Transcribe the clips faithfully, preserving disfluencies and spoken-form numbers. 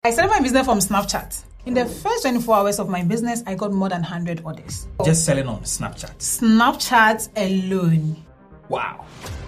I started my business from Snapchat. In the first twenty-four hours of my business, I got more than one hundred orders. Just selling on Snapchat? Snapchat alone. Wow.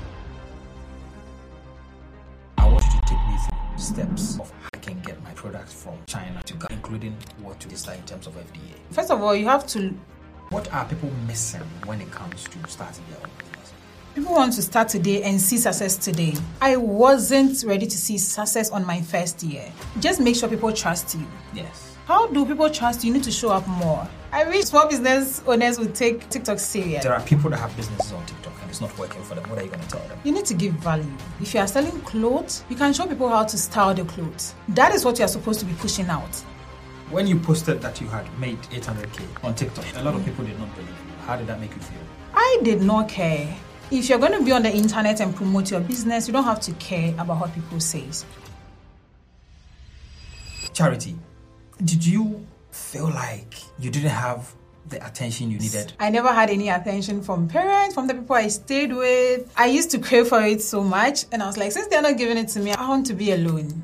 I want you to take me through steps of how I can get my products from China to Ghana, including what to decide in terms of F D A. First of all, you have to... What are people missing when it comes to starting their own business? People want to start today and see success today. I wasn't ready to see success on my first year. Just make sure people trust you. Yes. How do people trust you? You need to show up more. I wish small business owners would take TikTok serious. There are people that have businesses on TikTok and it's not working for them. What are you going to tell them? You need to give value. If you are selling clothes, you can show people how to style the clothes. That is what you are supposed to be pushing out. When you posted that you had made eight hundred K on TikTok, a lot of people did not believe you. How did that make you feel? I did not care. If you're going to be on the internet and promote your business, you don't have to care about what people say. Charity, did you feel like you didn't have the attention you needed? I never had any attention from parents, from the people I stayed with. I used to crave for it so much, and I was like, since they're not giving it to me, I want to be alone.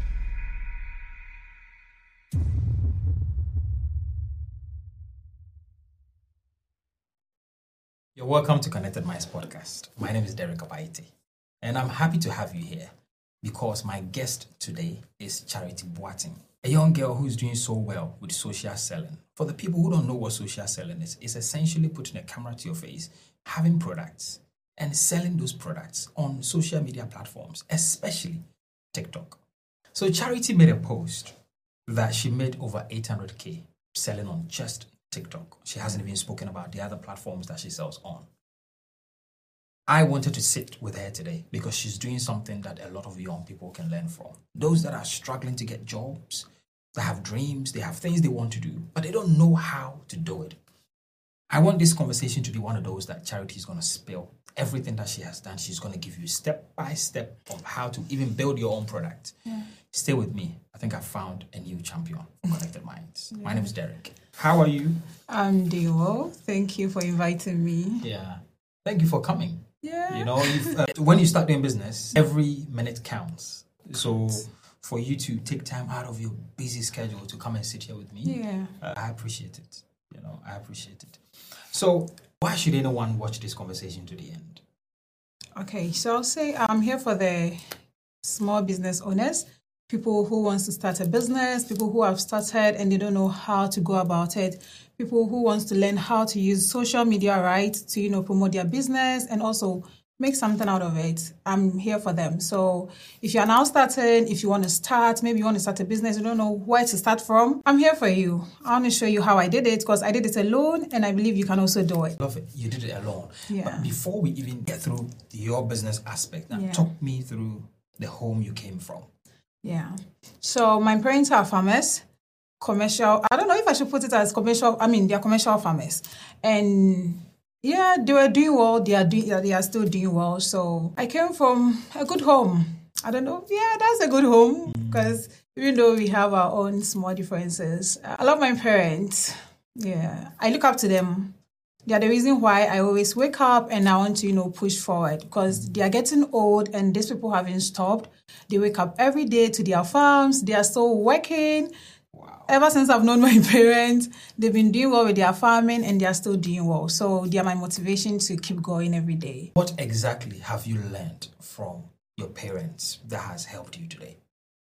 You're welcome to Connected Minds podcast. My name is Derek Abaite, and I'm happy to have you here because my guest today is Charity Boateng, a young girl who's doing so well with social selling. For the people who don't know what social selling is, it's essentially putting a camera to your face, having products, and selling those products on social media platforms, especially TikTok. So Charity made a post that she made over eight hundred K selling on just TikTok. She hasn't even spoken about the other platforms that she sells on. I wanted to sit with her today because she's doing something that a lot of young people can learn from. Those that are struggling to get jobs, they have dreams, they have things they want to do, but they don't know how to do it. I want this conversation to be one of those that Charity is going to spill everything that she has done. She's going to give you step by step of how to even build your own product. Yeah. Stay with me. I think I found a new champion for Connected Minds. Yeah. My name is Derek. How are you? I'm doing well. Thank you for inviting me. Yeah. Thank you for coming. Yeah. You know, if, uh, when you start doing business, every minute counts. So for you to take time out of your busy schedule to come and sit here with me, yeah, uh, I appreciate it. You know, I appreciate it. So why should anyone watch this conversation to the end? Okay, so I'll say I'm here for the small business owners, people who want to start a business, people who have started and they don't know how to go about it, people who want to learn how to use social media right to, you know, promote their business and also make something out of it. I'm here for them. So if you're now starting, if you want to start, maybe you want to start a business, you don't know where to start from, I'm here for you. I want to show you how I did it because I did it alone and I believe you can also do it. Love it. You did it alone. Yeah. But before we even get through your business aspect, now yeah. talk me through the home you came from. Yeah. So my parents are farmers, commercial. I don't know if I should put it as commercial. I mean, they're commercial farmers. And yeah, they were doing well. They are doing, they are still doing well. So I came from a good home. I don't know. Yeah, that's a good home because mm. even though we have our own small differences, I love my parents. Yeah. I look up to them. They are the reason why I always wake up and I want to, you know, push forward because they are getting old and these people haven't stopped. They wake up every day to their farms. They are still working. Wow. Ever since I've known my parents, they've been doing well with their farming and they are still doing well. So they are my motivation to keep going every day. What exactly have you learned from your parents that has helped you today?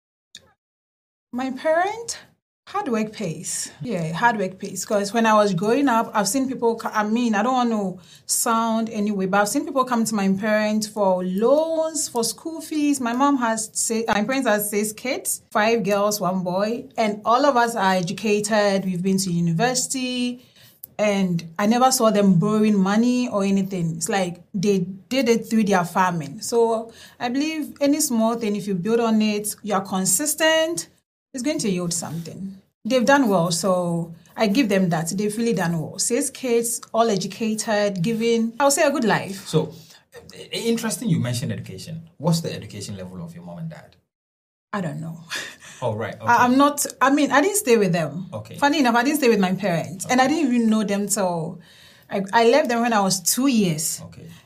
My parents... Hard work pays. Yeah, hard work pays. Because when I was growing up, I've seen people, I mean, I don't want to sound anyway, but I've seen people come to my parents for loans, for school fees. My mom has, my parents has six kids, five girls, one boy. And all of us are educated. We've been to university. And I never saw them borrowing money or anything. It's like they did it through their farming. So I believe any small thing, if you build on it, you are consistent, it's going to yield something. They've done well, so I give them that. They've really done well. Six kids, all educated, giving, I would say, a good life. So, interesting you mentioned education. What's the education level of your mom and dad? I don't know. Oh, right. Okay. I, I'm not, I mean, I didn't stay with them. Okay. Funny enough, I didn't stay with my parents. Okay. And I didn't even know them till, I, I left them when I was two years. Okay.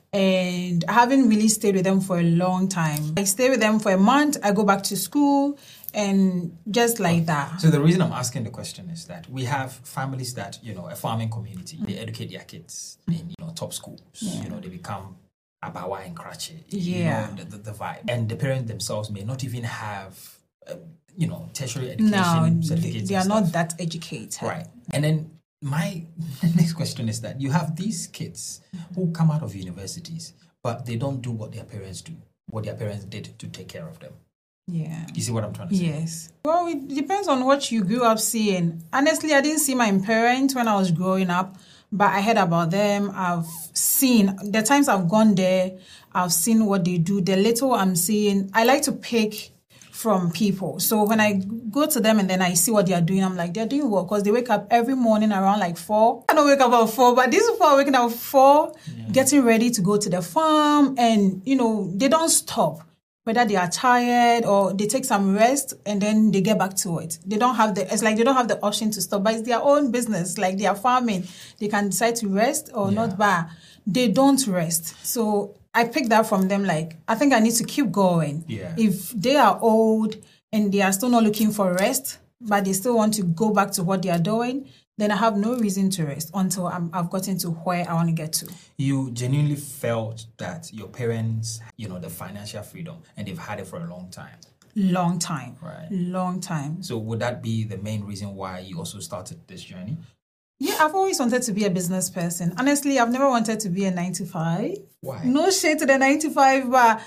and I haven't really stayed with them for a long time. I stay with them for a month, I go back to school, and just like that. So the reason I'm asking the question is that we have families that, you know, a farming community, mm-hmm. they educate their kids in, you know, top schools. Yeah. You know, they become Abawa and Karachi. Yeah. You know, the, the, the vibe. And the parents themselves may not even have, uh, you know, tertiary education no, certificates. They are not that educated. Right. And then my next question is that you have these kids who come out of universities, but they don't do what their parents do, what their parents did to take care of them. Yeah. You see what I'm trying to say? Yes. Well, it depends on what you grew up seeing. Honestly, I didn't see my parents when I was growing up, but I heard about them. I've seen, the times I've gone there, I've seen what they do. The little I'm seeing, I like to pick from people. So when I go to them and then I see what they are doing, I'm like, they're doing what? Because they wake up every morning around like four. I don't wake up at four, but these people are waking up at four, yeah. getting ready to go to the farm. And, you know, they don't stop. Whether they are tired or they take some rest and then they get back to it. They don't have the, it's like they don't have the option to stop, but it's their own business. Like they are farming. They can decide to rest or yeah. not, but they don't rest. So I picked that from them. Like, I think I need to keep going. Yeah. If they are old and they are still not looking for rest, but they still want to go back to what they are doing, then I have no reason to rest until I'm, I've gotten to where I want to get to. You genuinely felt that your parents, you know, the financial freedom, and they've had it for a long time. Long time. Right. Long time. So would that be the main reason why you also started this journey? Yeah, I've always wanted to be a business person. Honestly, I've never wanted to be a nine to five. Why? No shade to the nine to five, but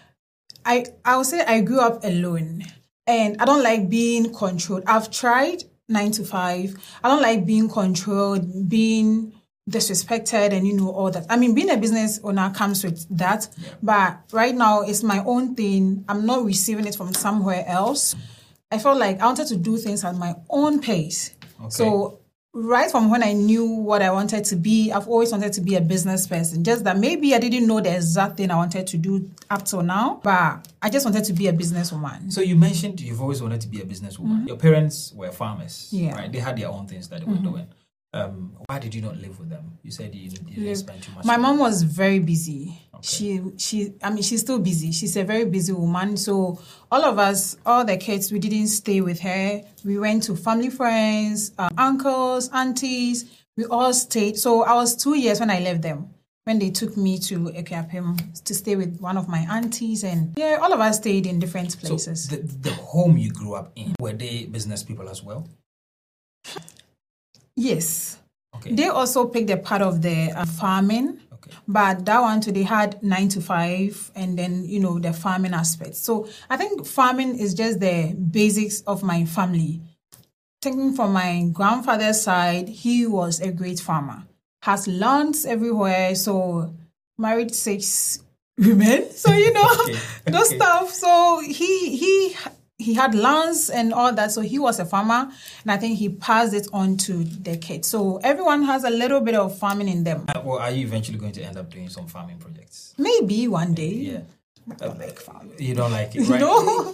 I, I would say I grew up alone. And I don't like being controlled. I've tried nine to five. I don't like being controlled, being disrespected, and, you know, all that. I mean, being a business owner comes with that. Yeah. But right now, it's my own thing. I'm not receiving it from somewhere else. I felt like I wanted to do things at my own pace. Okay. So right from when I knew what I wanted to be, I've always wanted to be a business person. Just that maybe I didn't know the exact thing I wanted to do up till now, but I just wanted to be a businesswoman. So you mentioned you've always wanted to be a businesswoman. Mm-hmm. Your parents were farmers, yeah. right? They had their own things that they were mm-hmm. doing. Um, why did you not live with them? You said you, you didn't spend too much My time. mom was very busy. Okay. She, she, I mean, she's still busy. She's a very busy woman. So all of us, all the kids, we didn't stay with her. We went to family friends, uh, uncles, aunties. We all stayed. So I was two years when I left them, when they took me to Ekuapem to stay with one of my aunties. And yeah, all of us stayed in different places. So the, the home you grew up in, were they business people as well? Yes. Okay. They also picked a part of the uh, farming, okay. but that one too, they had nine to five and then, you know, the farming aspect. So I think farming is just the basics of my family. Taking from my grandfather's side, he was a great farmer, has lands everywhere, so married six women. So, you know, okay. those okay. stuff. So he, he, He had lands and all that, so he was a farmer, and I think he passed it on to the kids. So everyone has a little bit of farming in them. Uh, well, are you eventually going to end up doing some farming projects? Maybe one day. Yeah. I don't like farming. You don't like it, right? No.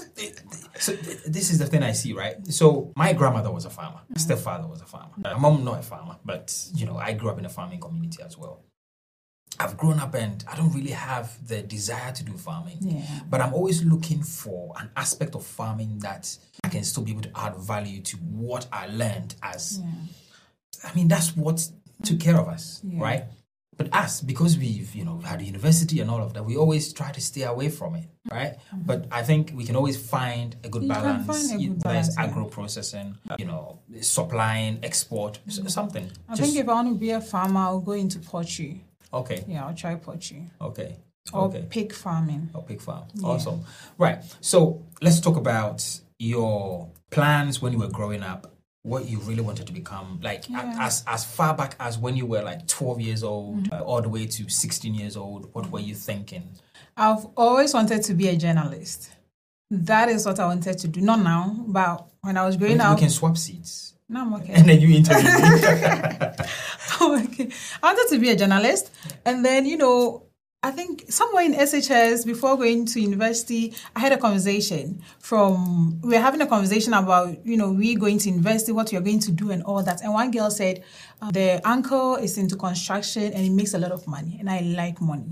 So this is the thing I see, right? So my grandmother was a farmer. My stepfather was a farmer. My mom not a farmer, but, you know, I grew up in a farming community as well. I've grown up and I don't really have the desire to do farming. Yeah. But I'm always looking for an aspect of farming that I can still be able to add value to what I learned as... Yeah. I mean, that's what took care of us, yeah. right? But us, because we've, you know, had a university and all of that, we always try to stay away from it, right? Mm-hmm. But I think we can always find a good you balance. Can find a good There's balance, yeah. agro-processing, you know, supplying, export, mm-hmm. something. I Just, think if I want to be a farmer, I'll go into poultry. Okay. Yeah, I'll try poultry. Okay. Or okay. pig farming. Or pig farm. Yeah. Awesome. Right. So let's talk about your plans when you were growing up, what you really wanted to become, like yeah. as as far back as when you were like twelve years old, mm-hmm. uh, all the way to sixteen years old. What were you thinking? I've always wanted to be a journalist. That is what I wanted to do. Not now, but when I was growing we, up. We can swap seats. No, I'm okay. And then you interview me. Oh, okay. I wanted to be a journalist. And then, you know, I think somewhere in S H S, before going to university, I had a conversation from, we were having a conversation about, you know, we going to university, what you're going to do and all that. And one girl said, uh, the uncle is into construction and he makes a lot of money. And I like money.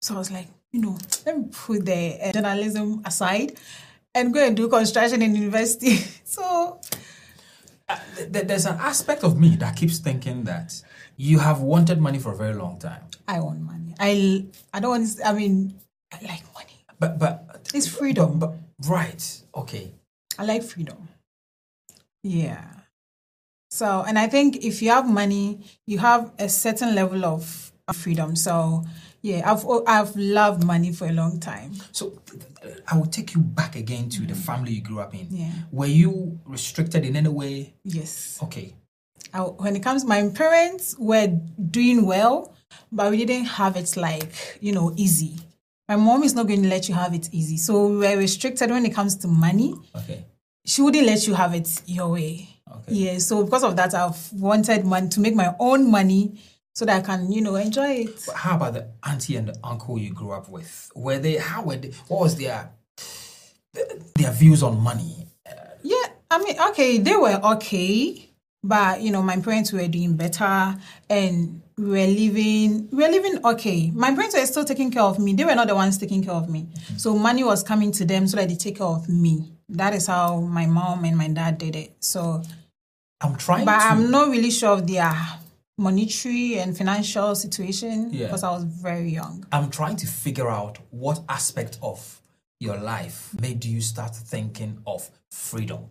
So I was like, you know, let me put the uh, journalism aside and go and do construction in university. So uh, th- there's an aspect of me that keeps thinking that you have wanted money for a very long time. I want money. I I don't want. I mean, I like money. But but it's freedom. But, but right, okay. I like freedom. Yeah. So, and I think if you have money, you have a certain level of freedom. So, yeah, I've I've loved money for a long time. So, I will take you back again to mm. the family you grew up in. Yeah. Were you restricted in any way? Yes. Okay. I, when it comes, my parents were doing well, but we didn't have it like, you know, easy. My mom is not going to let you have it easy. So we were restricted when it comes to money. Okay. She wouldn't let you have it your way. Okay. Yeah, so because of that, I've wanted money to make my own money so that I can, you know, enjoy it. But how about the auntie and the uncle you grew up with? Were they, how were they, what was their, their views on money? Uh, yeah, I mean, okay, they were okay, but, you know, my parents were doing better and we were living, we were living okay. My parents were still taking care of me. They were not the ones taking care of me. Mm-hmm. So money was coming to them so that they take care of me. That is how my mom and my dad did it. So I'm trying but to... I'm not really sure of their monetary and financial situation yeah. because I was very young. I'm trying to figure out what aspect of your life made you start thinking of freedom.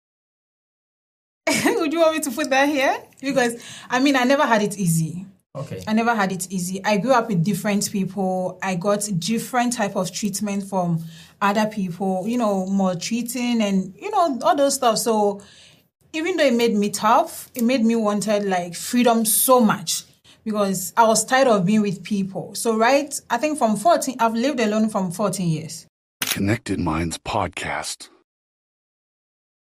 Would you want me to put that here? Because, I mean, I never had it easy. Okay. I never had it easy. I grew up with different people. I got different type of treatment from other people, you know, maltreating and, you know, all those stuff. So even though it made me tough, it made me wanted like freedom so much because I was tired of being with people. So, right, I think from fourteen, I've lived alone from fourteen years. Connected Minds Podcast.